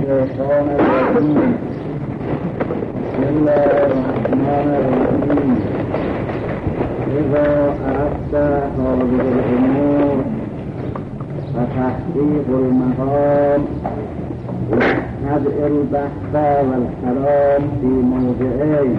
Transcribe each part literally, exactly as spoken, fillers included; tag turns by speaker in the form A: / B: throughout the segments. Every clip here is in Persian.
A: الشيطان الرجيم. بسم الله الرحمن الرحيم. إذا أردت هذه الأمور فتحقيق المقام واستدع البحث والكلام في موضعين.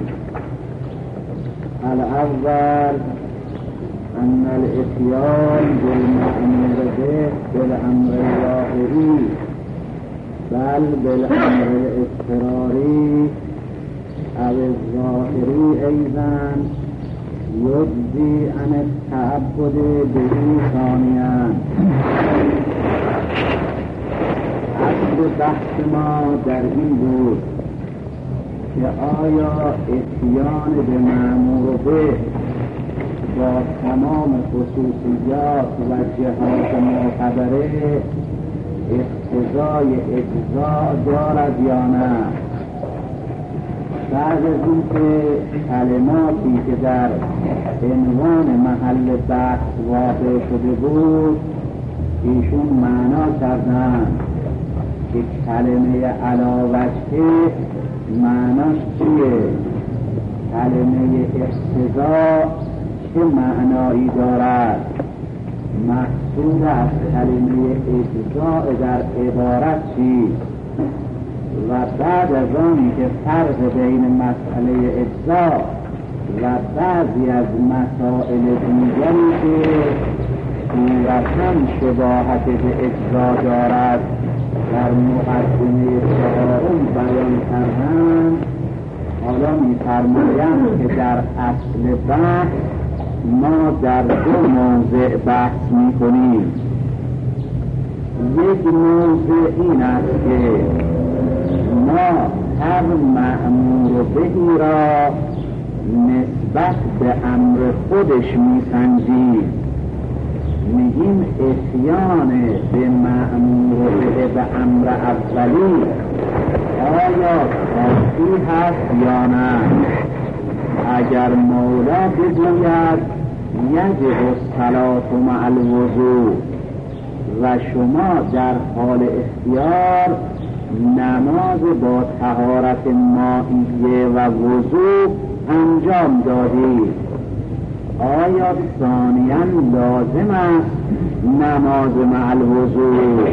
A: الأول أن الإتيان بالمأمور به بالأمر الظاهري بل بالأمر الاضطراري أو الظاهري أيضا يجزي عن التعبد به ثانيا. اصل بحث ما در این بود که آیا اتیان به مأمور به با تمام خصوصیات و جهات معتبره اقتضای اجزا دارد یا نه؟ بعد از این که کلماتی که در عنوان محل بحث واقع شده بود ایشون معنا کردند که کلمه علاوجه معناش چیه؟ کلمه اقتضا چه معنایی دارد؟ مقصود از کلمه اجزا در عبارت چیست؟ و بعد از آنی که فرق بین مسئله اجزا و بعضی از مسائل دیگری که صورتاً شباهت به اجزا دارد در مقدمه چهارم بیان کردند، حالا می‌فرمایند که در اصل بحث ما در دو موضع بحث می‌کنیم. یک موضع این است که ما هر مأمور بهی را نسبت به امر خودش می‌سنجیم، میگیم اتیان به مأمور به به امر اولی آیا کافی هست یا نه؟ اگر مولا بگوید یجب الصلاة مع الوضوء و شما در حال اختیار نماز با طهارت مائیه و وضوء انجام دادید، آیا ثانیاً لازم است نماز مع الوضوء؟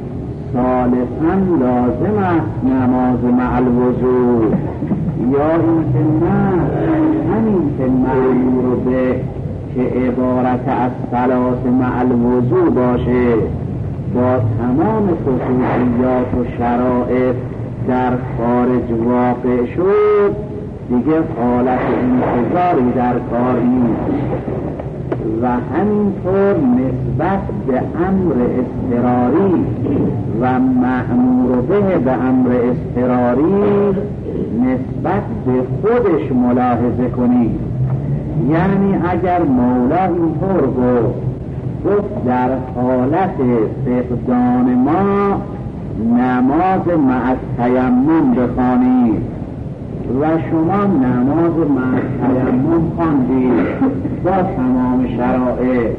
A: ثالثاً لازم است نماز مع الوضوء؟ یا اینکه نه همین که مأمور به که عبارت از صلاة مع الوضوء باشه با تمام خصوصیات و شرایط در خارج واقع شد دیگه حالت انتظاری در کار نیست. و همینطور نسبت به امر اضطراری و مأمور به به امر اضطراری نسبت به خودش ملاحظه کنید. یعنی اگر مولا اینطور گفت گفت در حالت فقدان ما نماز مع التیمم بخوانید و شما نماز مع التیمم خواندید با تمام شرایط،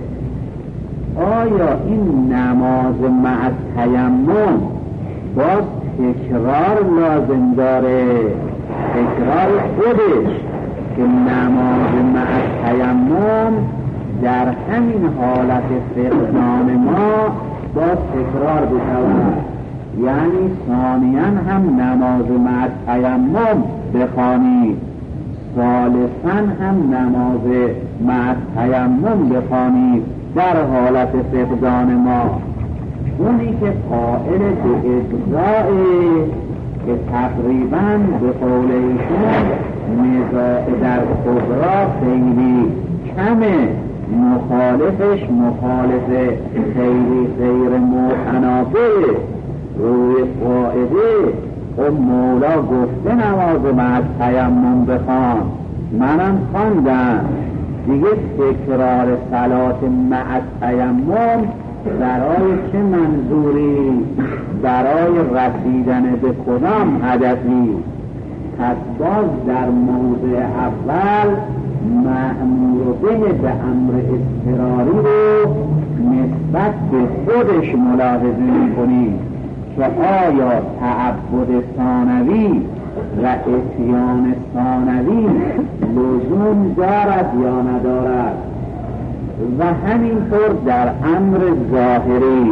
A: آیا این نماز مع التیمم باز تکرار لازم داره؟ تکرار خودش که نماز مع التیمم در همین حالت فقدان ما با تکرار بشود، یعنی ثانیاً هم نماز مع التیمم بخوانید، ثالثاً هم نماز مع التیمم بخوانید در حالت فقدان ما. اونی که قائل به اجزایی که تقریباً به قول ایشون نزاع در کبرا خیلی کمه، مخالفش مخالف خیلی غیر متناسب روی قاعده و مولا گفته نماز مع التیمم بخوان، منم خواندم دیگه تکرار صلات مع التیمم برای چه منظوری؟ برای رسیدن به کدام هدفی؟ پس باز در موضع اول مأمور به به امر اضطراری رو نسبت به خودش ملاحظه می‌کنیم که آیا تعبد ثانوی و اتیان ثانوی لزوم دارد یا ندارد. و همینطور در امر ظاهری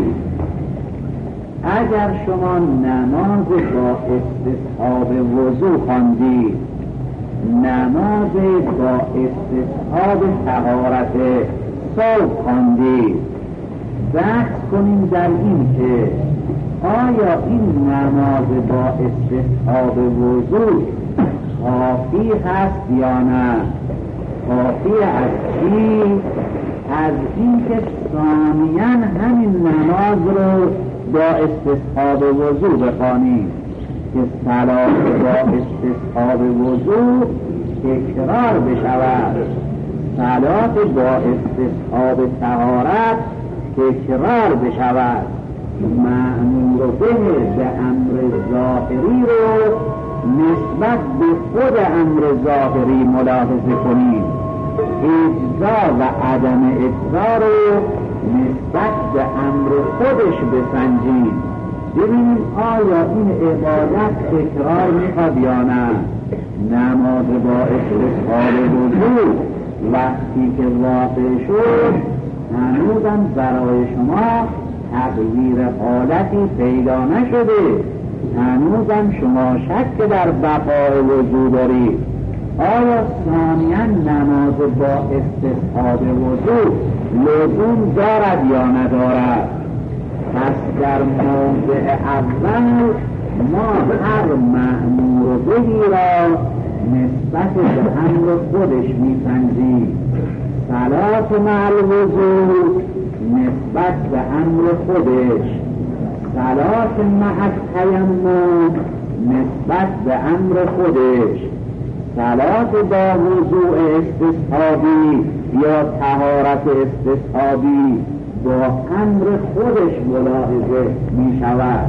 A: اگر شما نماز با استصحاب وضو خواندید، نماز با استصحاب طهارت صبح خواندید، بحث کنیم در این که آیا این نماز با استصحاب وضو کافی هست یا نه؟ کافی از چی؟ از این که ثانیاً همین نماز رو با استصحاب وضو بخوانیم که صلات با استصحاب وضو تکرار بشود، صلات با استصحاب طهارت تکرار بشود. مأمور به به امر ظاهری رو نسبت به خود امر ظاهری ملاحظه کنیم، اجزا و عدم اجزا رو نسبت به امر خودش بسنجیم، ببینیم آیا این عبادت تکرار میخواد یا نه. نماز با استصحاب وضو وقتی که واقع شد هنوزم برای شما تغییر حالتی پیدا نشده، هنوزم شما شک در بقای وضو دارید. آیا ثانیاً نماز با استصحاب وضو لزوم دارد یا ندارد؟ پس در موضع اول ما هر مأمور بهی را نسبت به امر خودش میسنجیم. صلات مع الوضو نسبت به امر خودش، صلات مع التیمم نسبت به امر خودش، صلات با وضوء استصحابی یا طهارت استصحابی با امر خودش ملاحظه می شود.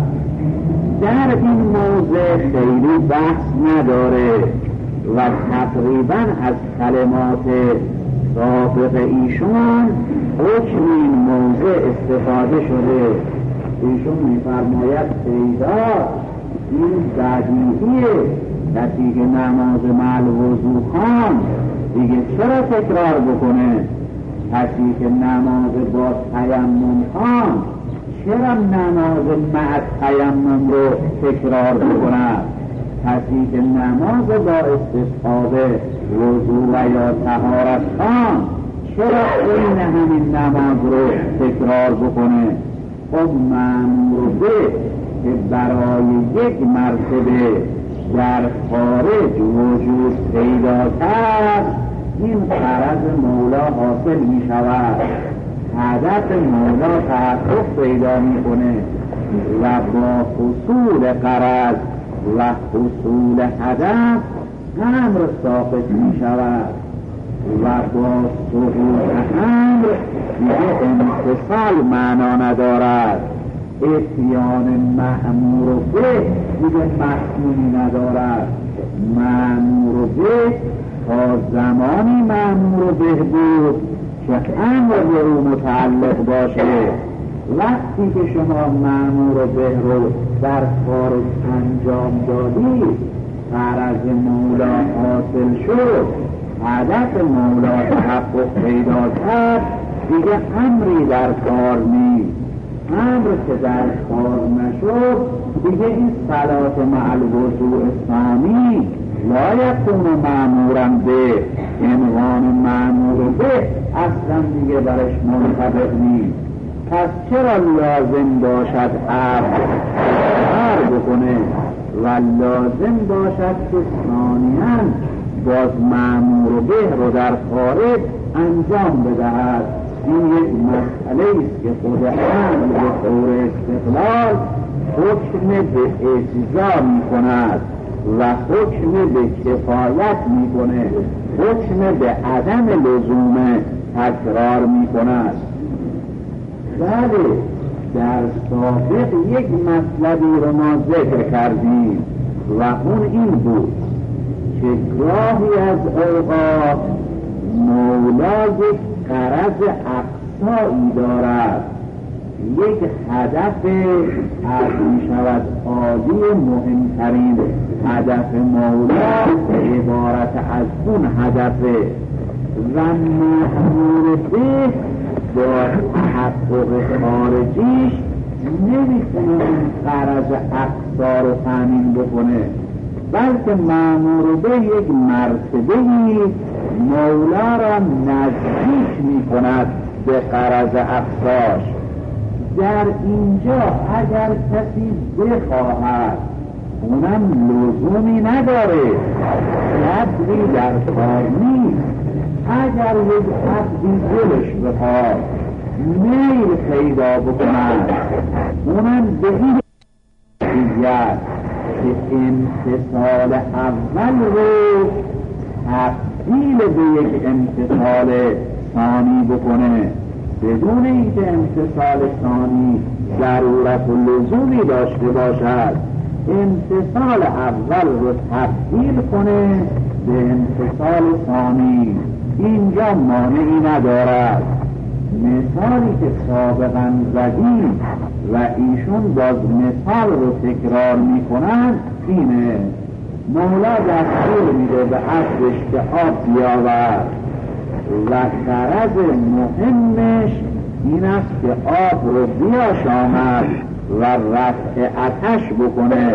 A: در این موضع خیلی بحث نداره و تقریبا از کلمات سابق ایشون حکم این موضع استفاده شده. ایشون میفرماید پیدا این بدیهیه، کسی که نماز مع الوضو خواند دیگه چرا تکرار بکنه؟ کسی که نماز با تیمم خواند چرا نماز مع تیمم رو تکرار بکند؟ کسی که نماز با استصحاب وضو و یا طهارت خواند چرا این همین نماز رو تکرار بکنه؟ خب مأمور به که برای یک مرتبه در خارج وجود پیدا کرد این غرض مولا حاصل می شود، هدف مولا تحقق پیدا می کنه و با حصول غرض و حصول هدف امر ثابت می شود و با سقوط امر دیگه انفصال معنا ندارد. اتیان مأمور به دیگه مفهومی ندارد. مأمور به تا زمانی مأمور به بود که امر به او متعلق باشه. وقتی که شما مأمور به رو در خارج انجام دادید، غرض مولا حاصل شد، هدف مولا تحقق پیدا کرد، دیگه امری در کار نیست. امر که در کار نشد دیگه این صلات مع الوضوء ثانی لا یکون مأمورا به، عنوان مأمور به اصلا دیگه برش منطبق نیست. پس چرا لازم باشد امر بکنه و لازم باشد که ثانیاً باز مأمور به رو در خارج انجام بدهد؟ این یک مسئله است که خود امر به طور استقلال حکم به اجزا می کند و حکم به کفایت می کنه، حکم به عدم لزوم تکرار می کند. بله در سابق یک مطلبی رو ما ذکر کردیم و اون این بود که گاهی از اوقات مولا یک غرض اقصایی دارد، یک هدف از می شود عالی مهمترین هدف مولا عبارت از اون هدفه و مأمور به با تحقق خارجیش نمیتونه این غرض اقصا رو تامین بکنه، بلکه مأمور به یک مرتبه‌ای مولا را نزدیک میکند به غرض اقصاش. در اینجا اگر کسی بخواهد اونم لزومی نداره، قدری در کار نیست. اگر یک عبدی دلش بخواد میل پیدا بکند اونم به این دیگر که امتصال اول رو تبدیل به یک امتصال ثانی بکنه، بدون اینکه امتصال ثانی ضرورت و لزومی داشته باشد، امتصال اول رو تبدیل کنه به امتصال ثانی. اینجا مانعی ندارد. مثالی که سابقا زدیم و ایشون باز مثال رو تکرار میکنند اینه: مولا دستور میده به عبدش که آب بیاورد و غرض مهمش این است که آب رو بیاشامد و رفع آتش بکنه.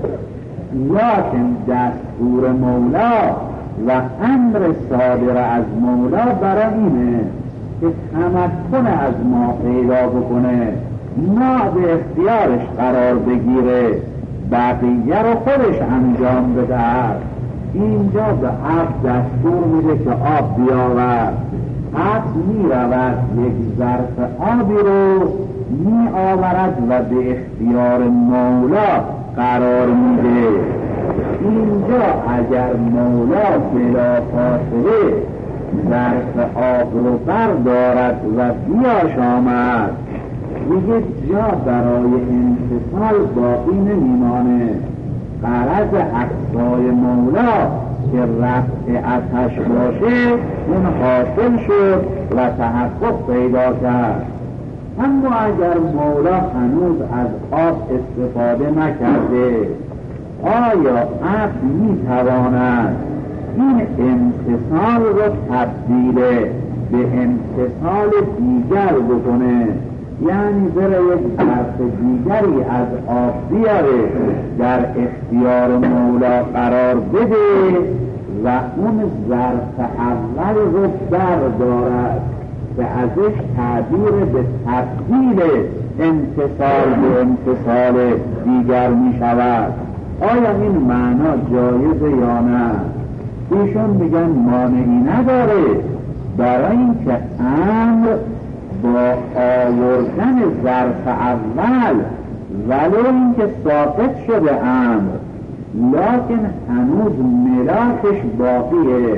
A: لیکن دستور مولا و امر صادر از مولا برای اینه که تمکن از ما پیدا بکنه، ما به اختیارش قرار بگیره، بقیه رو خودش انجام بده. اینجا به عبد دستور میده که آب بیاورد، عبد می رود یک ظرف آبی رو می آورد و به اختیار مولا قرار میده. اینجا اگر مولا بلا فاصله ظرف آب رو بردارد و بیاشامد دیگه جا برای انتصال باقی نمیمانه. غرض اقصای مولا که رفع آتش باشه اون حاصل شد و تحقق پیدا کرد. اما اگر مولا هنوز از آب استفاده نکرده، آیا عبد میتواند این امتصال رو تبدیل به امتصال دیگر بکنه؟ یعنی بره یک ظرف دیگری از آب بیاره در اختیار مولا قرار بده و اون ظرف اول رو بردارد و ازش تعبیر به تبدیل امتصال به امتصال دیگر می شود؟ آیا این معنا جایزه یا نه؟ ایشون میگن مانعی نداره، برای اینکه امر با آوردن ظرف اول ولو اینکه ساقط شده امر، لیکن هنوز ملاکش باقیه،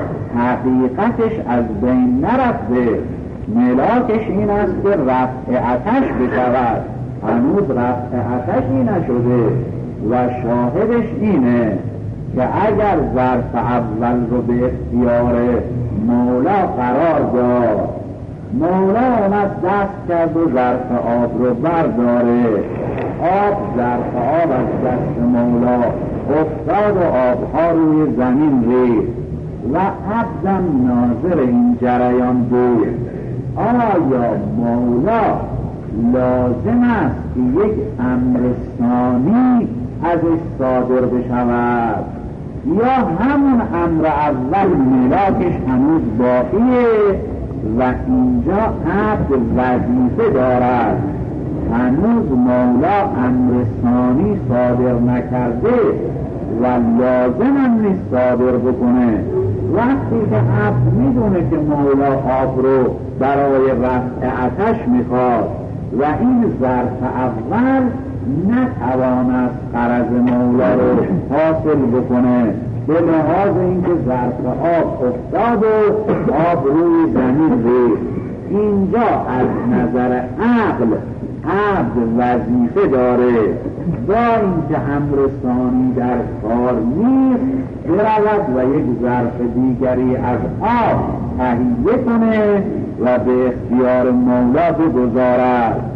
A: حقیقتش از بین نرفته. ملاکش این است که رفع آتش بشود، هنوز رفع آتشی نشده و شاهدش اینه که اگر ظرف اول رو به اختیار مولا قرار داد، مولا اومد دست کرد و ظرف آب رو برداره، آب ظرف آب از دست مولا افتاد و آبها روی زمین ریخت و عبدم ناظر این جریان بود. آیا مولا لازم است که یک امر ثانی ازش صادر بشود یا همون امر اول ملاکش هنوز باقیه و اینجا عبد وظیفه دارد، هنوز مولا امر ثانی صادر نکرده و لازم هم نیست صادر بکنه. وقتی که عبد میدونه که مولا آب رو برای رفع آتش میخواد و این ظرف اول نتواند غرض مولا رو حاصل بکنه به لحاظ اینکه ظرف آب افتاد و آب روی زمین ریخت، اینجا از نظر عقل عبد وظیفه داره با اینکه امر ثانی در کار نیست برود و یک ظرف دیگری از آب تهیه کنه و به اختیار مولا بگذارد.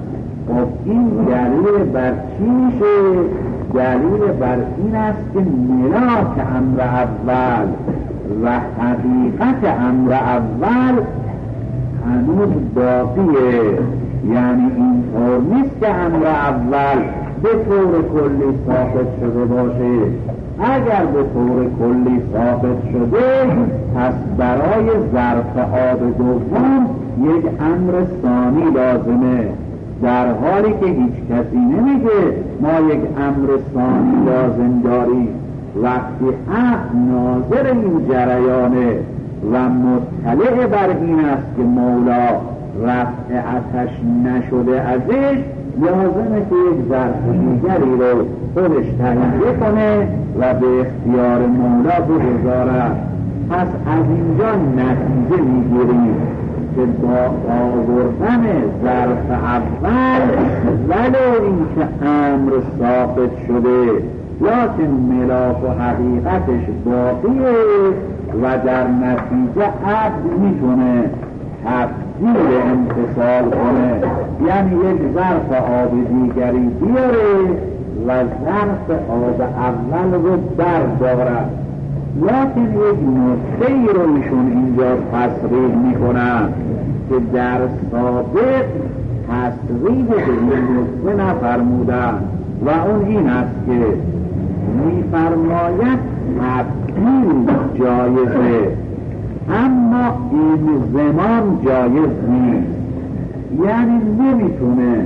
A: خب این دلیل بر چی میشه؟ دلیل بر این است که ملاک امر اول و حقیقت امر اول هنوز باقیه. یعنی این طور نیست که امر اول به طور کلی ثابت شده باشه. اگر به طور کلی ثابت شده، پس برای ظرف آب دوم یک امر ثانی لازمه، در حالی که هیچ کسی نمیگه ما یک امر ثانی لازم داریم. وقتی عقل ناظر این جریانه و مطلع بر این است که مولا رفع آتش نشده ازش، لازمه که یک ظرف دیگری رو خودش تهیه کنه و به اختیار مولا بگذارد. پس از اینجا نتیجه میگیریم که با آوردن ظرف اول ولو این که امر ثابت شده، لکن ملاک و حقیقتش باقیه و در نتیجه عبد میتونه تبدیل امتصال کنه، یعنی یک ظرف آب دیگری بیاره و ظرف آب اول رو بردارد. لیکن یک نکته ای رو ایشون اینجا تصریح میکنن که در سابق تصریح به این نکته نفرمودن و اون این است که میفرماید تبدیل جایزه اما این زمان جایز نیست. یعنی نمیتونه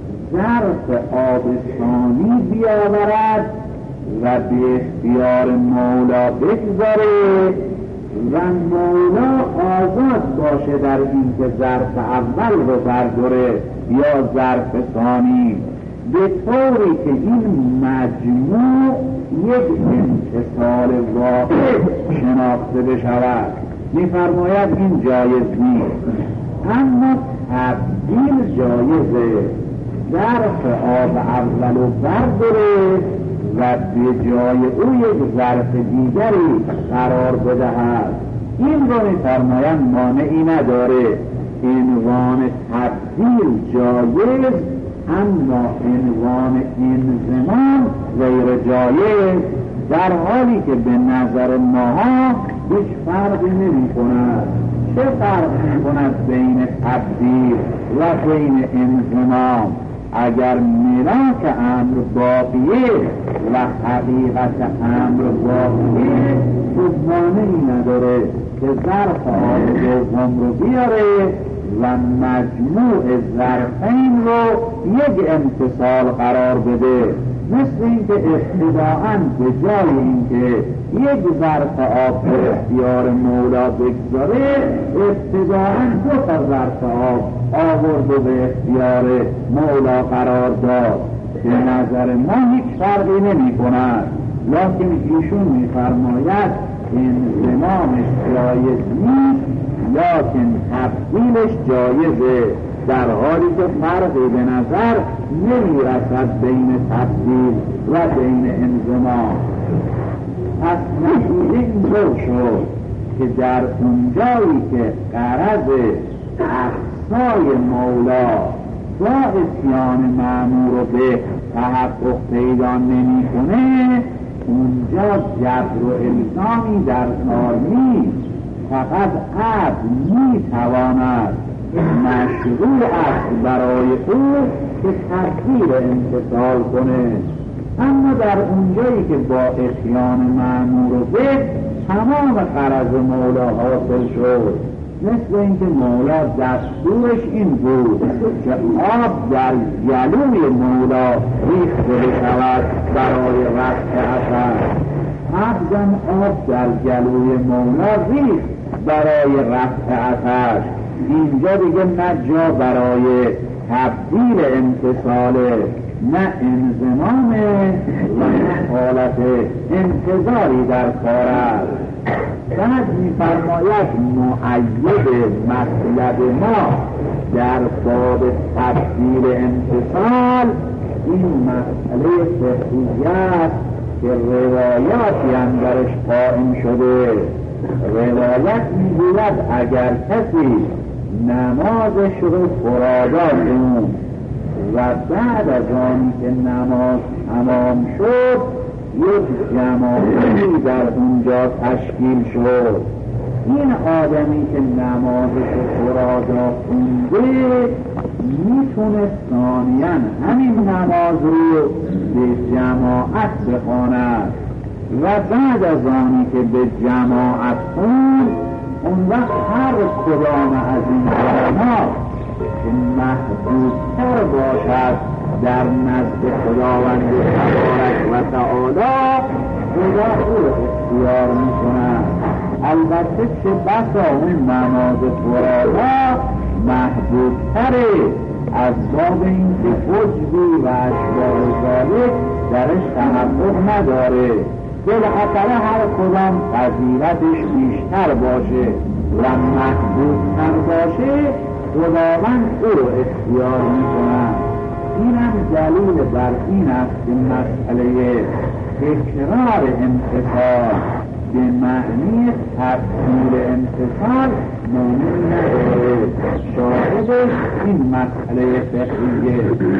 A: ظرف آب ثانی بیاورد و به اختیار مولا بگذاره و مولا آزاد باشه در این که ظرف اول رو برداره یا ظرف ثانی، به طوری که این مجموع یک انتصال واقع شناخته بشود. میفرماید این جایز نیست، اما تبدیل جایزه. ظرف آب اول رو برداره و به جای او یک ظرف دیگری قرار بدهد. این رو میفرماید مانعی نداره. عنوان تبدیل جایز، اما عنوان این زمان غیر جایز، در حالی که به نظر ماها هیچ فرقی نمی کند. چه فرق می کند بین تبدیل و بین انضمام؟ اگر ملاک امر باقیه و حقیقت امر باقیه، خود مانعی نداره که ظرف آب دوم رو بیاره و مجموع ظرفین رو یک امتصال قرار بده. مثل اینکه ابتداءً به جای اینکه یک ظرف آب به اختیار مولا بگذاره، ابتداءً دو تا ظرف آب آورد و به اختیار مولا قرار داد. به نظر ما هیچ فرقی نمی کند، لیکن ایشون می فرماید انضمامش جایز نیست، لیکن تبدیلش جایزه، در حالی که فرقی به نظر نمی رسد بین تبدیل و بین انضمام. پس نتیجه اینطور شد که در اونجایی که غرض اقصای مولا با اتیان مأمور رو به تحقق پیدا نمی کنه، اونجا جبر و الزامی در کار نیست. فقط عبد می تواند مشروع است برای او که تبدیل امتصال کنه. اما در اونجایی که با اتیان مأمور و به تمام غرض مولا حاصل شد، مثل اینکه مولا دستورش این بود که آب در گلوی مولا ریخته بشود برای رفع آتش، عبدم آب در گلوی مولا ریخت برای رفع آتش. اینجا دیگه نه جا برای تبدیل امتصاله، نه انضمامه و نه حالت انتظاری در کار است. بعد می‌فرماید مؤید مطلب ما در باب تبدیل امتصال این مسئله فقهی است که روایاتی اندرش قائم شده. روایت میگوید اگر کسی نمازش رو فرادات اون و بعد از آنی که نماز تمام شد یک جماعتی در اونجا تشکیل شد. این آدمی که نمازش فرادا خونده میتونه ثانیاً همین نماز رو به جماعت بخواند و بعد از آنی که به جماعت خوند اون وقت هر کدام از این کلمات که محدودتر باشد در نزد خداوند تبارک و تعالی خدا او رو اختیار میکند. البته چه بسا اون نماز فرادا محدودتره از باب اینکه عجبی و اشباه ذالک درش تحقق نداره، بالاخره هر کدام فضیلتش بیشتر باشه و محدودتر باشه خداوند او رو اختیار میکنند. این هم دلیل بر این است که مسئله تکرار امتثال به معنی تفصیل امتثال معنی نداره. شاهدش این مسئله فقهیه.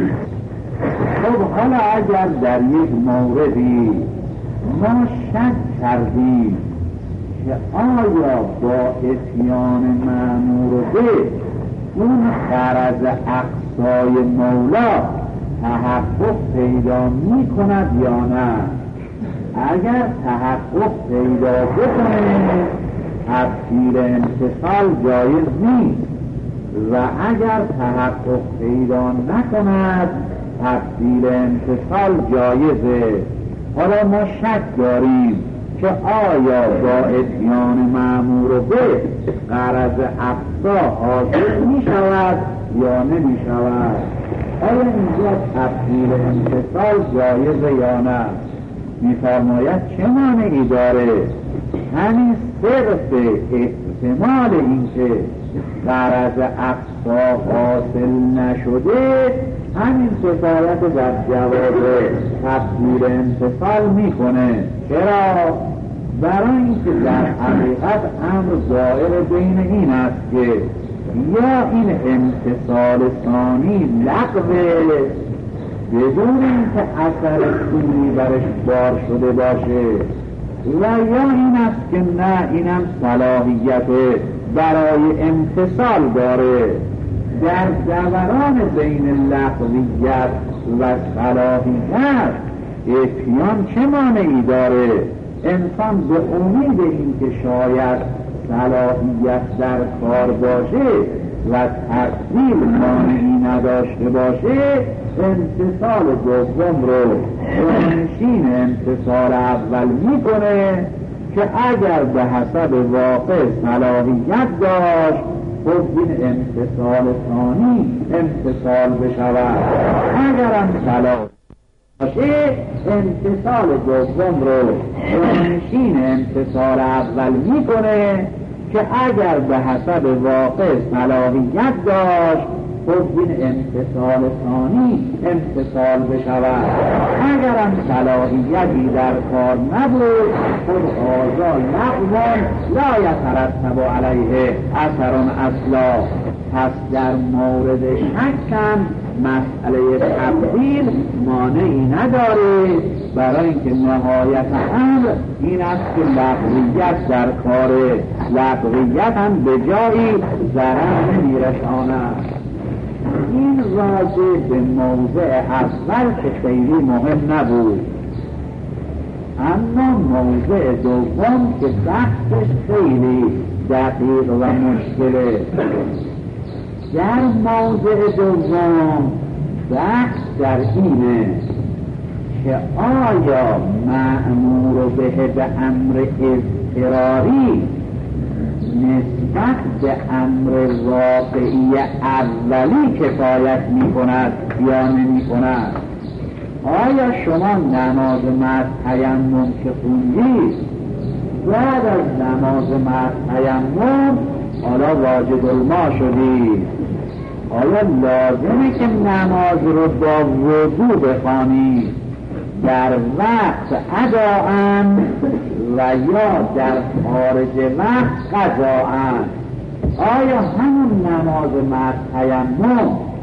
A: خب حالا اگر در یک موردی ما شک کردیم که آیا با اتیان مأمور به اون غرض اقصای مولا تحقق پیدا می کند یا نه، اگر تحقق پیدا بکنه تفصیل امتثال جایز نیست و اگر تحقق پیدا نکند تفصیل امتثال جایزه. حالا ما شک داریم که آیا با اتیان مأمور به غرض اقصا حاصل می شود یا نمی شود، آیا اینجا تفصیل امتثال جایزه یا نه. می‌فرماید چه معنی داره؟ همین صرف احتمال اینکه غرض اقصا حاصل نشده همین کفایت در جواز تفسیر امتثال میکنه. چرا؟ برای اینکه در حقیقت امر دائر بین این است که یا این امتثال ثانی لغوه بدون اینکه اثر سوری برش بار شده باشه و یا این است که نه اینم صلاحیت برای امتثال داره. در دوران بین لغویت و صلاحیت اتیان چه مانعی داره؟ انسان به امید اینکه شاید صلاحیت در کار باشه و تفصیل مانعی نداشته باشه امتثال دوم رو جانشین امتثال اول میکنه که اگر به حسب واقع صلاحیت داشت خب این امتثال ثانی امتثال بشود. اگر هم صلاح باشه امتثال دوم رو جانشین امتثال اول میکنه که اگر به حسب واقع صلاحیت داشت خب این امتثال ثانی امتثال بشود. اگر هم صلاحیتی در کار نبود خب آزا لغوان لا یترتب علیه اثرون اصلا. پس در مورد شکم مسئله تبدیل مانعی نداره، برای اینکه نهایت امر این است که لغویت در کاره، لغویت هم به جایی ضرر نمیرساند. این راجع به موضع اول که خیلی مهم نبود، اما موضع دوم که بحثش خیلی دقیق و مشکله. در موضع دوم بحث در اینه که آیا مأمور به به امر اضطراری نسبت به امر واقعی اولی کفایت می کند یا نمی کند؟ آیا شما نماز مع تیمم که خوندید بعد از نماز مع تیمم حالا واجب الما شدید، آیا لازمه که نماز رو با وضو بخوانید در وقت اداءً و یا در خارج وقت قضاءً؟ آیا همون نماز مع تیمم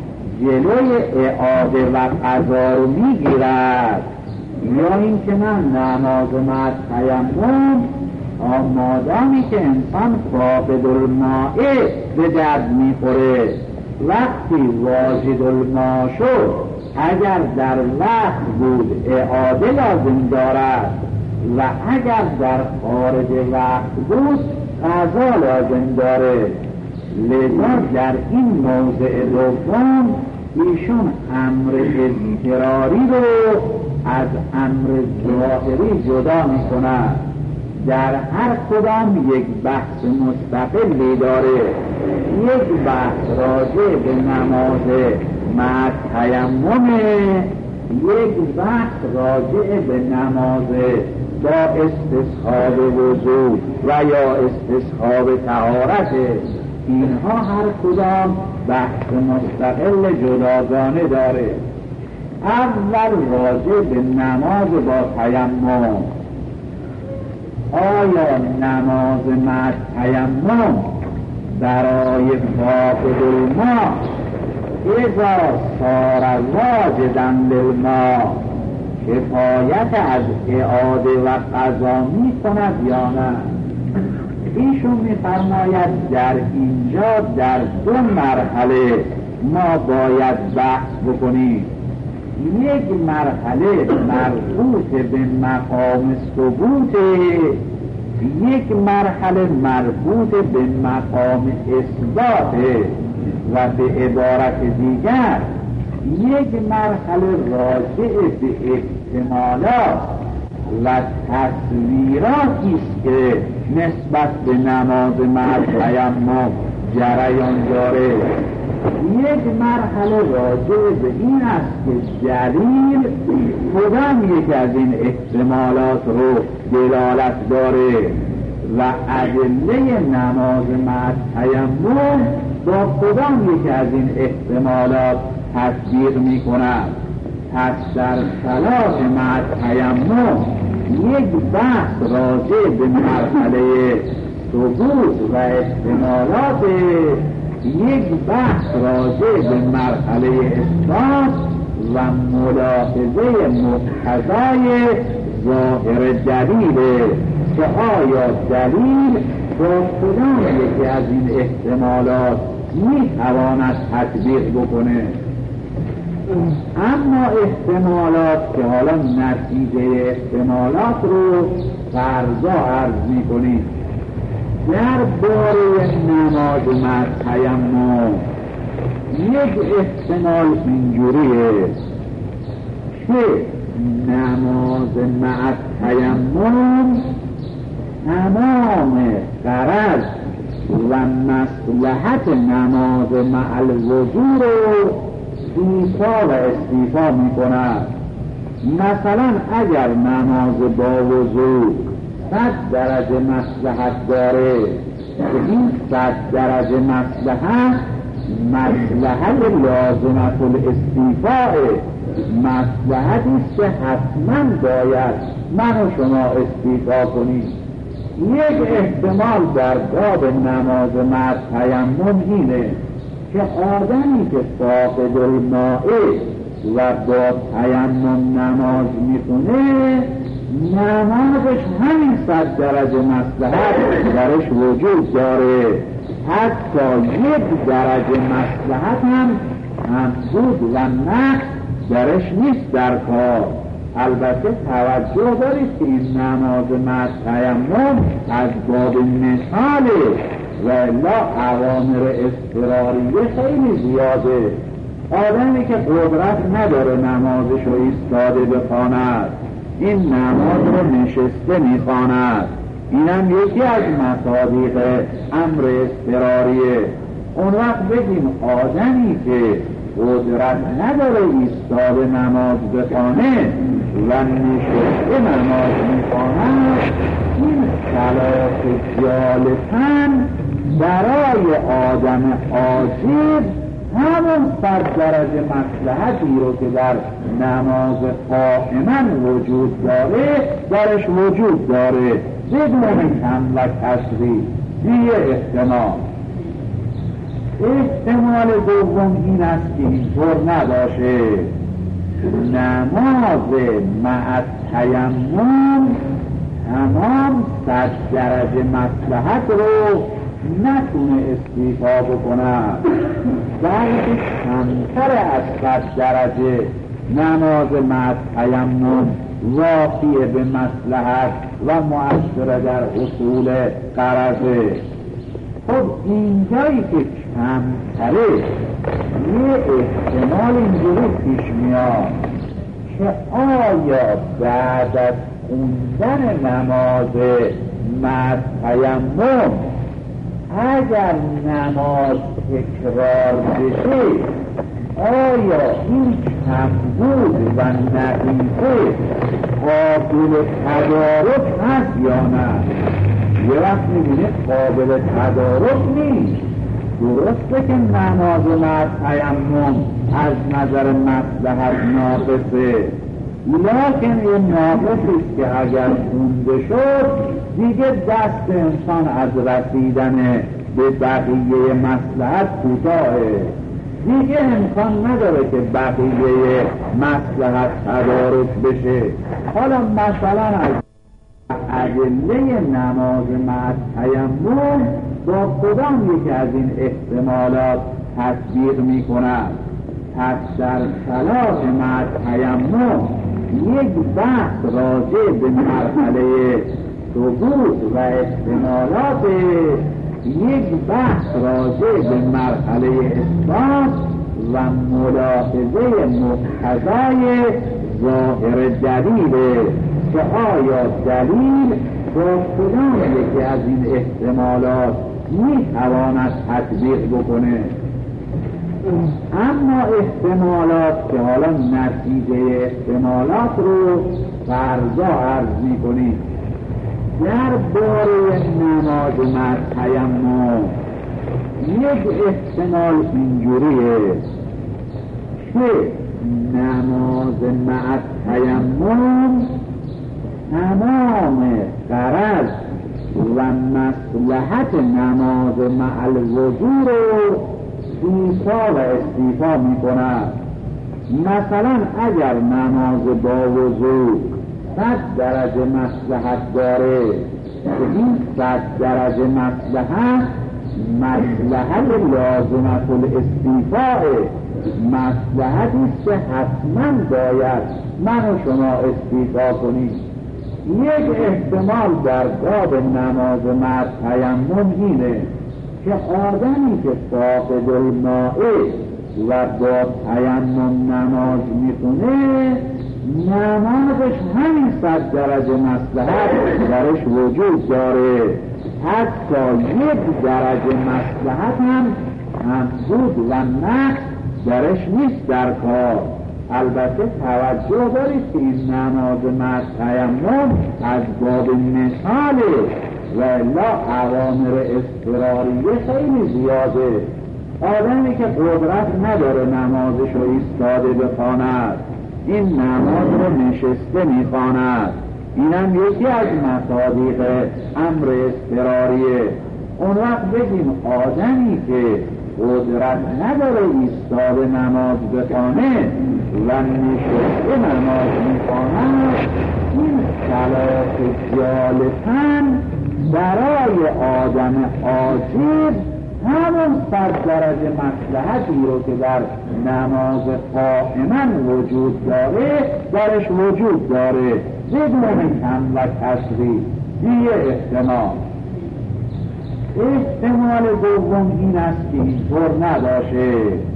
A: جلوی اعاده و قضا رو میگیرد، یا اینکه من نماز مع تیمم مادامی که انسان فاقد الماء به درد میخوره، وقتی واجد الماء شد اگر در وقت بود اعاده لازم دارد و اگر در خارج وقت بود قضا لازم داره. لذا در این موضع دوم ایشون امر اضطراری رو از امر ظاهری جدا می کند. در هر کدام یک بحث مستقلی داره. یک بحث راجع به نماز مع تیمم، یک بحث راجع به نماز با استصحاب وضو و یا استصحاب طهارت. اینها هر کدام بحث مستقل جداگانه داره. اول راجع به نماز با تیمم. آیا نماز مع تیمم برای فاقد الماء اذا صار واجدا للماء کفایت از اعاده و قضا می کند یا نه؟ ایشون می فرماید در اینجا در دو مرحله ما باید بحث بکنیم. یک مرحله مربوط به مقام ثبوت، یک مرحله مربوط به مقام اثبات و به عبارت دیگر یک مرحله راجع به احتمالات و تصویراتی است که نسبت به نماز مع تیمم جریان داره. یک مرحله راجع به این است که دلیل کدام یک از این احتمالات رو دلالت داره و ادله نماز مع تیمم با کدام یک از این احتمالات تصدیق می کند. پس در صلاة مع تیمم یک بحث راجع به مرحله ثبوت و احتمالات، یک بحث راجع به مرحله اثبات و ملاحظه مقتضای ظاهر دلیل که آیا دلیل با کدام یکی از این احتمالات می تواند تطبیق بکنه. اما احتمالات که حالا نتیجه احتمالات رو فرضا عرض می کنیم. در باره نماز مع تیمم یک احتمال اینجوریه که نماز مع تیمم تمام غرض و مصلحت نماز مع الوضو رو ایفا و استیفا می کند. مثلا اگر نماز با وضو صد درجه مصلحت داره، این صد درجه مصلحت مصلحت لازمت الاستیفاء، مصلحتی است که حتما باید من و شما استیفا کنیم. یک احتمال در باب نماز مع تیمم اینه که آدمی که فاقد الماء و با تیمم نماز میخونه، نمازش همین صد درجه مصلحت درش وجود داره، حتی یک درجه مصلحت هم ممدود و نقص درش نیست در کار. البته توجه دارید که این نماز مع تیمم از باب مثاله و الا اوامر اضطراریه خیلی زیاده. آدمی که قدرت نداره نمازش رو ایستاده بخواند، این نماز رو نشسته میخواند، اینم یکی از مصادیق امر اضطراریه. اون وقت بگیم آدمی که قدرت نداره ایستاده نماز بخوانه و نشسته نماز میخواند، این صلاة جالسن برای آدم عاجز همون صد درجه مصلحتی رو که در نماز قائما وجود داره درش وجود داره بدون کم و کسری. یه احتمال. احتمال دوم این است که اینطور نباشه، نماز مع تیمم تمام صد درجه مصلحت رو نتونه استیفا بکنه، بلکه کمتر از صد درجه نماز مع تیمم واقع به مصلحت و مؤثر در حصول غرضه. خب اینجایی که کمتره یه احتمال اینجوری پیش میاد که آیا بعد از خوندن نماز مع تیمم اگر نماز تکرار بشه آیا این کمبود و نقیصه قابل تدارک هست یا نه؟ یه وقت میبینه قابل تدارک نیست. درسته که نماز مع تیمم از نظر مصلحت ناقصه، لیکن این ناقصیست که اگر خونده شد دیگه دست انسان از رسیدن به بقیه مصلحت کوتاهه، دیگه امکان نداره که بقیه مصلحت تدارک بشه. حالا مثلا از ادله نماز مع تیمم با کدام یکی از این احتمالات تطبیق می کند؟ پس در صلاة مع تیمم یک بحث راجع به مرحله ثبوت و احتمالات، یک بحث راجع به مرحله اثبات و ملاحظه مقتضای ظاهر دلیله که آیا دلیل با کدام یکی از این احتمالات میتواند تطبیق بکنه. اما احتمالات که حالا نتیجه احتمالات رو فرضا عرض میکنیم. در باره نماز مع تیمم یک احتمال اینجوریه که نماز مع تیمم تمام غرض و مصلحت نماز مع الوضو رو ایفا و استیفا می کند. مثلا اگر نماز با وضو صد درجه مصلحت داره که این صد درجه مصلحت مصلحت لازمت الاستیفاء، مصلحتی است که حتما باید من و شما استیفا کنیم. یک احتمال در باب نماز مع تیمم اینه که آدمی که فاقد الماء و با تیمم نماز میخونه نمازش همین صد درجه مصلحت درش وجود داره، حتی یک درجه مصلحت هم همسود و نقص درش نیست در کار. البته توجه دارید که این نماز مع تیمم از باب مثاله و الا اوامر اضطراریه خیلی زیاده. آدمی که قدرت نداره نمازش رو ایستاده بخواند، این نماز رو نشسته میخواند، اینم یکی از مصادیق امر اضطراریه. اون وقت بگیم آدمی که قدرت نداره ایستاده نماز بخوانه و نشسته نماز میخواند، این صلاة جالساً برای آدم عاجز همون صد درجه مصلحتی رو که در نماز قائما وجود داره درش وجود داره بدون کم و کسری. یه احتمال. احتمال دوم این است که اینطور نباشه،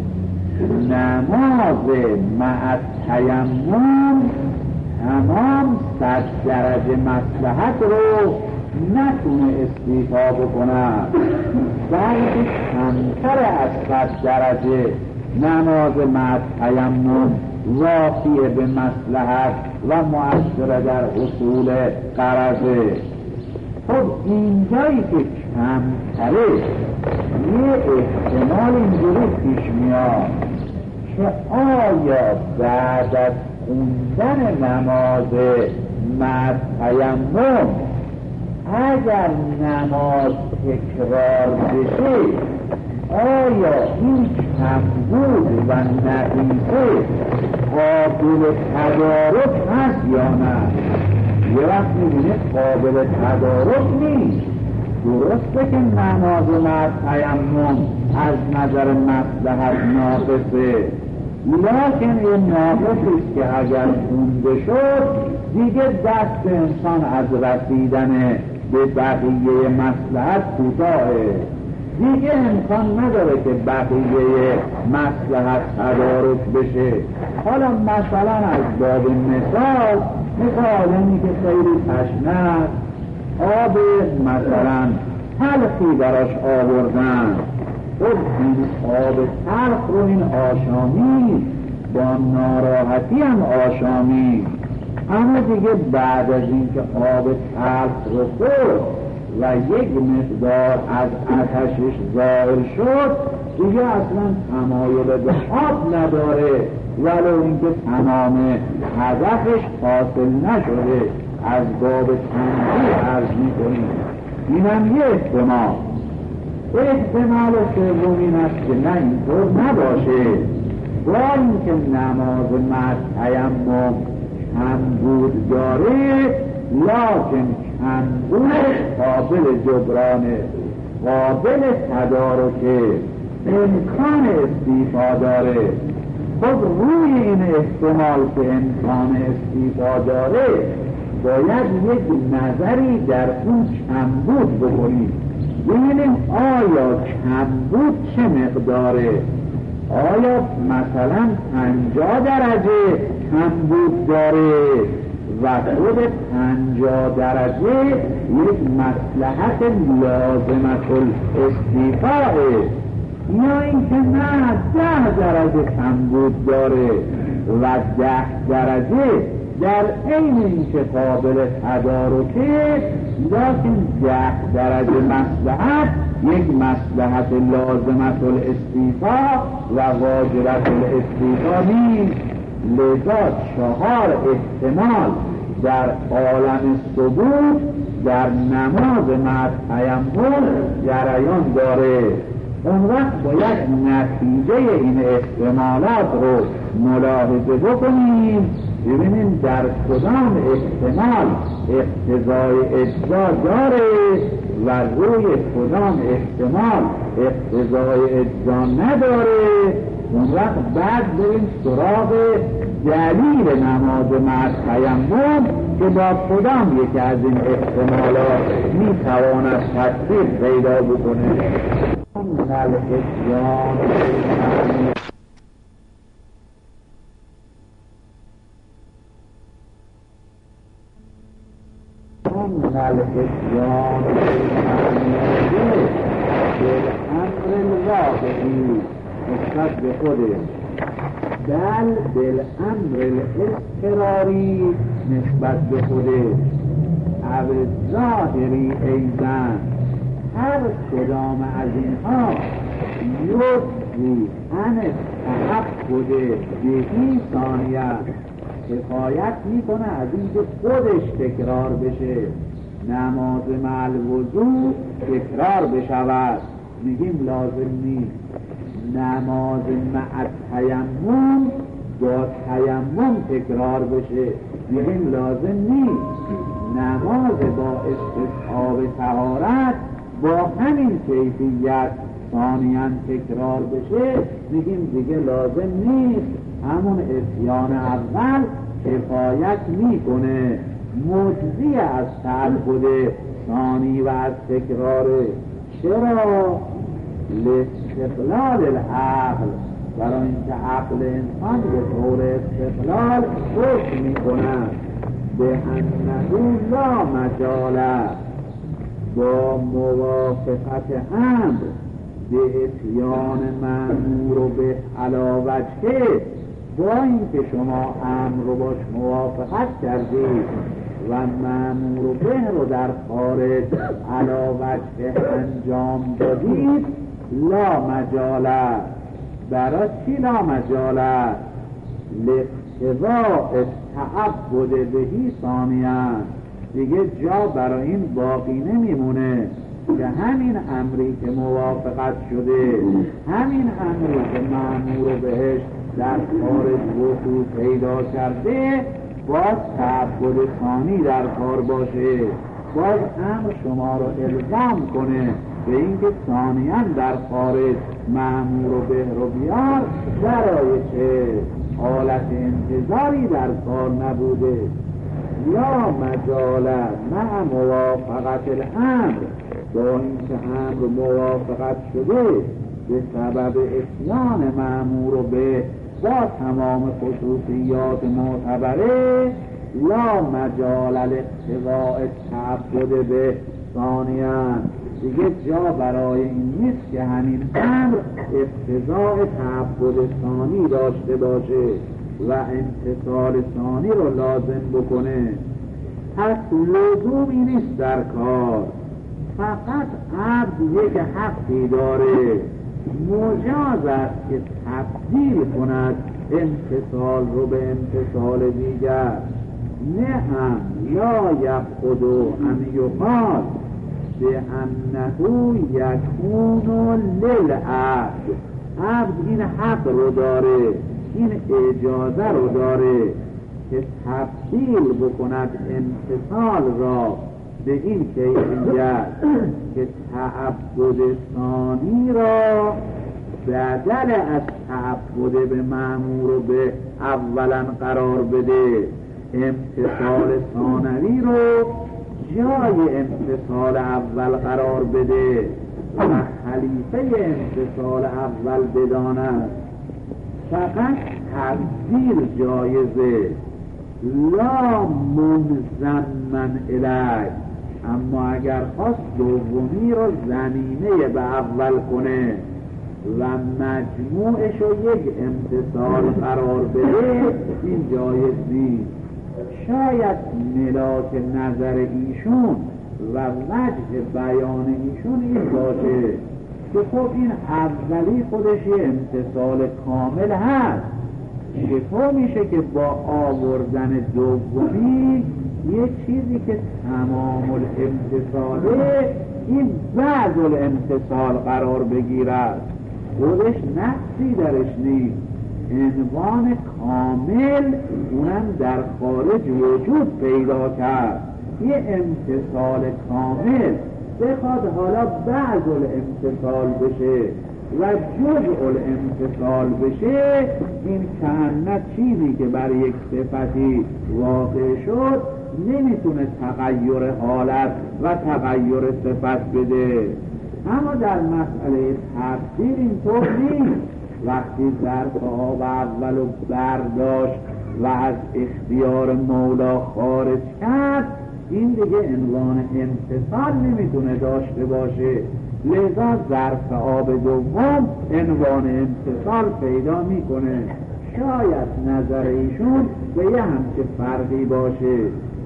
A: نماز مع تیمم تمام صد درجه مصلحت رو نتونه استیفا بکنه، بلکه کمتر از صد درجه نماز مع تیمم واقع به مصلحت و مؤثر در حصول غرضه. خب اینجایی که کمتره یه احتمال اینجوری پیش میاد که آیا بعد از خوندن نماز مع تیمم اگر نماز تکرار بشه آیا این کمبود و نقیصه قابل تدارک هست یا نه؟ یه وقت میبینه قابل تدارک نیست. درسته که نماز مع تیمم از نظر مصلحت ناقصه، لیکن این ناقصیست که اگر خونده شد دیگه دست انسان از رسیدن به بقیه مصلحت کوتاهه. دیگه امکان نداره که بقیه مصلحت تدارک بشه. حالا مثلا از باب مثال مثال اینی که خیلی تشنه است، آب مثلا تلخی براش آوردن، خب این آب تلخ رو این آشامی با ناراحتی هم آشامی، اما دیگه بعد از اینکه آب تلخ رو خورد و یک مقدار از آتشش ظاهر شد دیگه اصلا تمایل به آب نداره، ولو اینکه تمام هدفش حاصل نشده. از باب تنبیه عرض می‌کنیم اینم یه احتمال. احتمال سوم این است که نه اینطور نباشه، با اینکه نماز مع تیمم کمبود داره، لیکن کمبود قابل جبرانه، قابل تدارکه، امکان استیفا داره. خب روی این احتمال که امکان استیفا داره باید یک نظری در اون کمبود بکنیم، ببینیم آیا کمبود چه مقداره. آیا مثلا پنجاه درجه کمبود داره و خود پنجاه درجه یک مصلحت لازمت الاستیفاء، یا اینکه نه ده درجه کمبود داره و ده درجه در عین اینکه قابل تدارکه، لیکن ده درجه مصلحت یک مصلحت لازمت الاستیفاء و واجبت الاستیفاء نیست. لذا چهار احتمال در عالم ثبوت در نماز مع تیمم جریان داره. اون وقت باید نتیجه این احتمالات رو ملاحظه بکنیم، ببینیم در کدام احتمال اقتضای اجزا داره و روی کدام احتمال اقتضای اجزا نداره. اون وقت بعد بریم سراغ دلیل نماز مع تیمم که با کدام یکی از این احتمالات میتواند تطبیق پیدا بکنه. من الاتیان من الاتیان بالامر الواقعی نسبت به خوده، بل بالامر الاضطراری نسبت به خوده، او ظاهری ایزن. هر کدام از اینها یکی ان تعبد بهی ثانیه کفایت میکنه از اینکه خودش تکرار بشه. نماز مع الوضوء تکرار بشود میگیم لازم نیست. نماز مع تیمم با تیمم تکرار بشه میگیم لازم نیست. نماز با استصحاب طهارت با همین کیفیت ثانیاً تکرار بشه میگیم دیگه لازم نیست. همون اتیان اول کفایت میکنه، مجزی از تعبد ثانی و از تکرار. چرا؟ لاستقلال العقل، برای اینکه عقل انسان به طور استقلال حکم میکنه به انه لا مجال با موافقت امر به اتیان مأمور و به علاوجه، با اینکه شما امر رو باش موافقت کردید و مأمور به رو در خارج علاوجه انجام دادید، لا مجاله. برای چی لا مجاله؟ لاقتضاء تعبد بهی ثانیاً، دیگه جا برای این باقی نمیمونه. که همین امری که موافقت شده، همین امری که مأمور بهش در خارج وقوع پیدا کرده، باز تعبد ثانی در کار باشه، باز امر شما رو الزام کنه به اینکه ثانیاً در خارج مأمور به رو بیار، برای چه حالت انتظاری در کار نبوده. یا مجال مع موافقت الامر، با اینکه امر موافقت شده به سبب اتیان مأمور به با تمام خصوصیات معتبره، لا مجال الاقتضاء تعبد به ثانیاً، دیگه جا برای این نیست که همین امر اقتضاء تعبد ثانی داشته باشه و امتصال ثانی رو لازم بکنه. پس لزومی نیست در کار، فقط عبد یک حقی داره، مجاز است که تبدیل کند امتصال رو به امتصال دیگر. نه هم لا یبخد ان یقال به انه یکون للعبد، عبد این حق رو داره، این اجازه رو داره که تبدیل بکند امتصال را به این کیفیت که تعبد ثانی را بدل از تعبد به مأمور به اولا قرار بده، امتصال ثانوی رو جای امتصال اول قرار بده و خلیفه امتصال اول بداند. فقط تبدیل جایزه، لا منضمن الیه، اما اگر خواست دومی رو زمینه به اول کنه و مجموعش رو یک امتصال قرار بده، این جایز نیست. شاید ملاک نظر ایشون و وجه بیان ایشون این باشه که خب این اولی خودش یه امتصال کامل هست، چطور میشه که با آوردن دومی یه چیزی که تمام الامتصاله این بعض الامتصال قرار بگیرد؟ خودش نقصی درش نیست، عنوان کامل اونم در خارج وجود پیدا کرد. یه امتصال کامل بخواد حالا بعض الامتصال بشه و جزء الامتصال بشه، این کأنه چیزی که بر یک صفتی واقع شد نمیتونه تغییر حالت و تغییر صفت بده. اما در مسئله تفسیر اینطور نیست. وقتی ظرف آب اول و برداشت و از اختیار مولا خارج کرد، این دیگه عنوان امتصال نمیتونه داشته باشه، لذا ظرف آب دوم عنوان امتصال پیدا میکنه. شاید نظر ایشون به یه همچه فرقی باشه.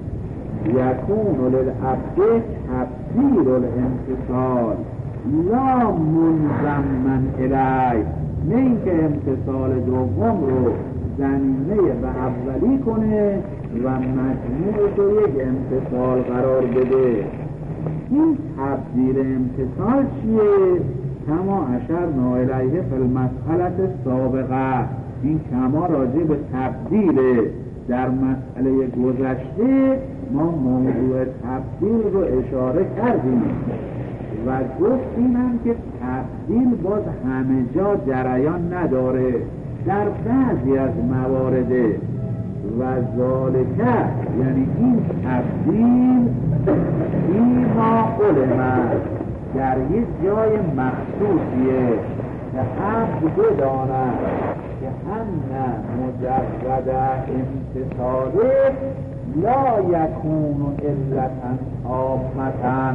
A: یکون للعبد تبدیل الامتصال لا منضمن الیه، نه اینکه امتصال دوم رو زمینه به اولی کنه و مجموعش رو یک امتصال قرار بده. این تبدیل امتصال چیه؟ کما اشرنا الیه فی المسئله سابقه، این کما راجع به تبدیل در مسئله گذشته ما موضوع تبدیل رو اشاره کردیم و گفتیم هم که تبدیل باز همه جا جریان نداره، در بعضی از موارد و ذالکه، یعنی این تبدیل این ما علمه در یک جای مخصوصیه که عبد بداند که همه مجرد امتصاله لا یکون علتا تامتا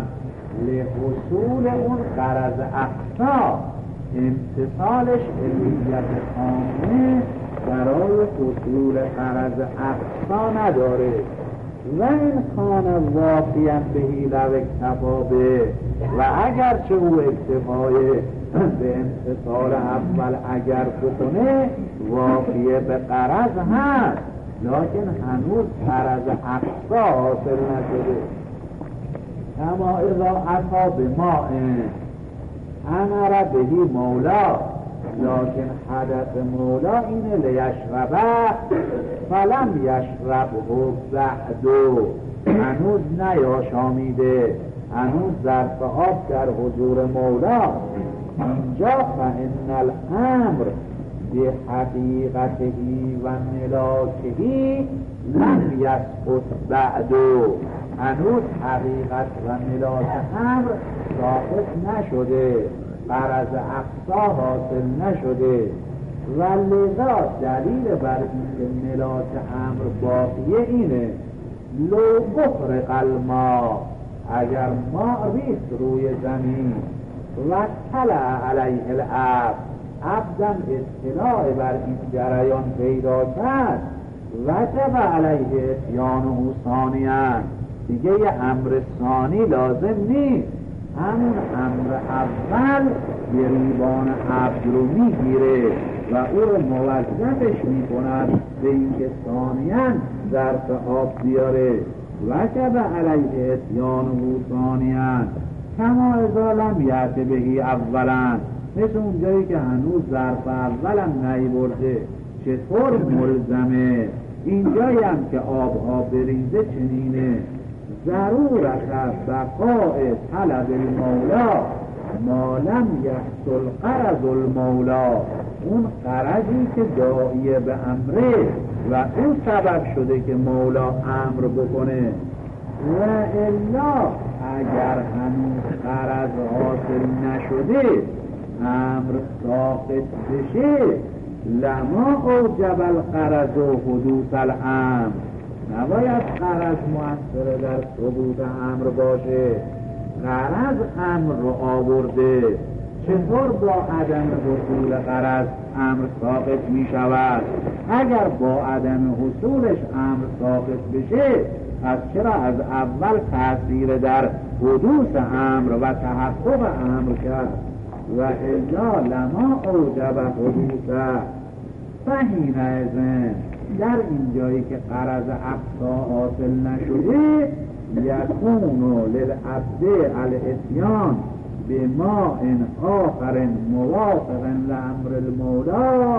A: لحصول اون غرض اقصا، امتصالش علیت کامله برای حصول غرض اقصا نداره. و این کان واقعا بهی لو اکتفا به، و اگرچه او اکتفای به امتصال اول اگر بکنه واقعه به غرض هست، لکن هنوز غرض اقصا حاصل نشده. کما اذا عطا به ما امر بهی مولا، لیکن هدف مولا اینه لیشربه فلم یشربه بعدو، هنوز نیاشامیده، هنوز ظرف آب در حضور مولا. اینجا فإن الامر به حقیقتهی و ملاکهی لم یسقط بعدو، هنوز حقیقت و ملاک امر ساقط نشده، غرض اقصا حاصل نشده. و لذا دلیل بر اینکه ملاک امر باقیه اینه لو بخرق الماء، اگر ما ریخت روی زمین و طلع علیه العبد، عبدم اطلاع بر این جریان پیدا کرد، وجب علیه اتیانه ثانیاً، دیگه یه امر ثانی لازم نیست، همون امر اول گریبان عبد رو میگیره و او رو موظفش میکند به اینکه ثانیاً ظرف آب بیاره. وجب علیه اتیانه ثانیاً کما اذا لم یأت بهی اولاً، مثل اونجایی که هنوز ظرف اولم نیورده چطور ملزمه. اینجایی هم که آبها بریزه چنینه، ضرورت بقاء طلب المولا ما لم یحصل غرض المولا، اون غرضی که داعیه به امره و اون سبب شده که مولا امر بکنه. و الا اگر هنوز غرض حاصل نشده امر ساقط بشه، لما اوجب الغرض و حدوث الامر، نباید غرض مؤثر در ثبوت امر باشه. غرض امر رو آورده، چطور با عدم حصول غرض امر ساقط می شود؟ اگر با عدم حصولش امر ساقط بشه، پس چرا از اول تأثیر در حدوث امر و تحقق امر کرد؟ و الا لما اوجب حدوثه، فهین ازن در این جایی که غرض اقصا حاصل نشده، یکونو للعبد الاتیان به ما ان آخر موافق لامر المولا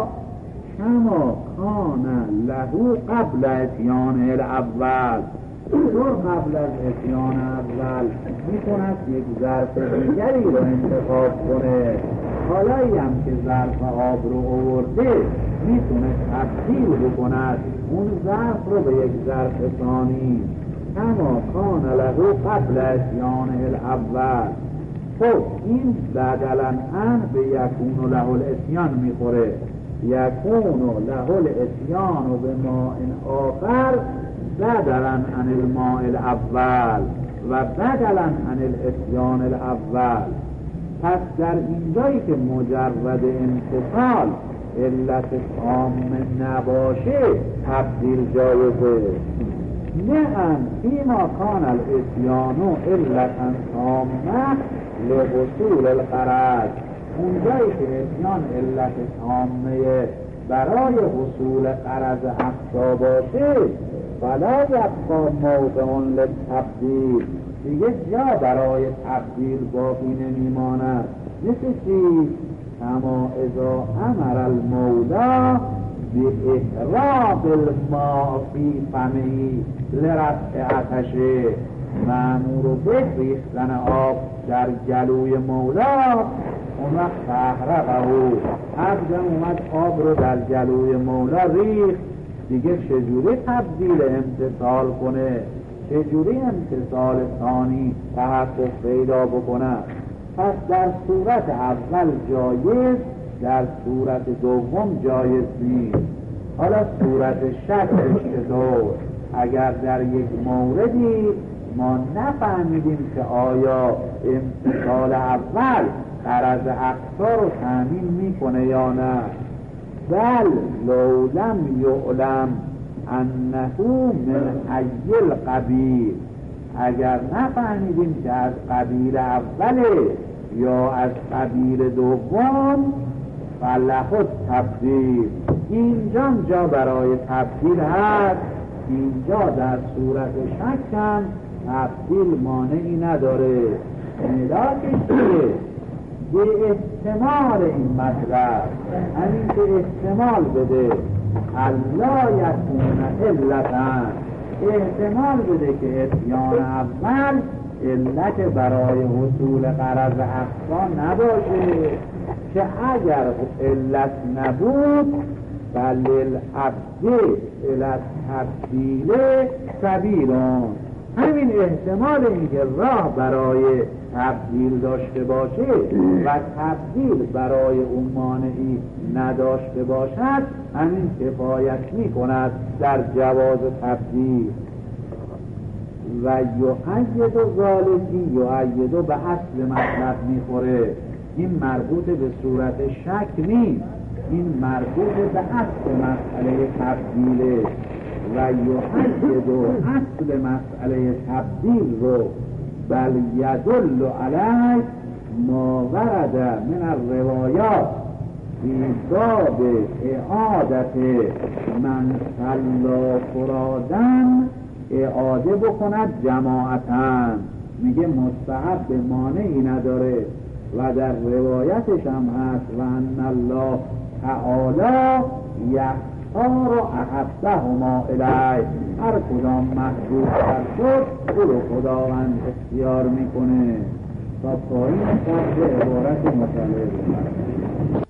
A: کما کان له قبل اتیان الاول. طور قبل از اتیان اول میتوند یک ظرف دیگری رو انتخاب کنه، حالایی هم که ظرف آب رو آورده میتونه تبدیل بکند اون ظرف رو به یک ظرف ثانی، کما کان له قبل اتیان الاول. خب این بدلا ان به یکون له الاتیان میخوره، یکون له الاتیان و به ما این آخر بدلا عن الماء الاول و بدلا عن الاتیان الاول. پس در اینجایی که مجرد امتصال علت تام نباشه تبدیل جایزه. نه ان فیما کان الاتیان علتا تامه لحصول الغرض، اونجایی که اتیان علت تامه برای حصول غرض اقصا باشه، فلا یبقا موضع للتبدیل، دیگه جا برای تبدیل باقی نمیماند. مثل چی؟ اما اذا امر المولا به احراق الماء فی فمه لرفع عطشه، مأمور به ریختن آب در گلوی مولا، اون وقت فاحرقه، عبدم اومد آب رو در گلوی مولا ریخت، دیگه چجوری تبدیل امتصال کنه؟ چجوری امتصال ثانی تحقق پیدا بکنه؟ پس در صورت اول جایز، در صورت دوم جایز نیست. حالا صورت شکلش چطور؟ اگر در یک موردی ما نفهمیدیم که آیا امتصال اول غرض اقصا رو تامین میکنه یا نه، بل لو لم یعلم انه من حی القبیل، اگر نفهمیدیم که از قبیل اوله یا از قبیل دوم، فلهد تبدیل، اینجا جا برای تبدیل هست. اینجا در صورت شک هم تبدیل مانعی نداره. ملاکش چیه؟ به احتمال این مطلب، همین که احتمال بده الله یکون علتن، احتمال بده که اتیان اول علت برای حصول غرض اقصا نباشه، که اگر علت نبود فللعبد علت تبدیل سبیلون، همین احتمال اینکه راه برای تبدیل داشته باشه و تبدیل برای اون مانعی نداشته باشد همین کفایت می کند در جواز تبدیل. و یؤید و ذالکی یؤید به اصل مطلب میخوره، این مربوط به صورت شک نیست، این مربوط به اصل مسئله تبدیله. و یؤید و اصل مسئله تبدیل رو بل یدل علیه ما ورد من الروایات فی باب اعادت من صلا فرادن، اعاده بکند جماعتاً، میگه مستحب به مانعی نداره و در روایتش هم هست و ان الله تعالی یختار احبهما الیه، هر کدام محبوب تر شد او رو خداوند اختیار میکنه. تا پایین سطح عبارت مطالعه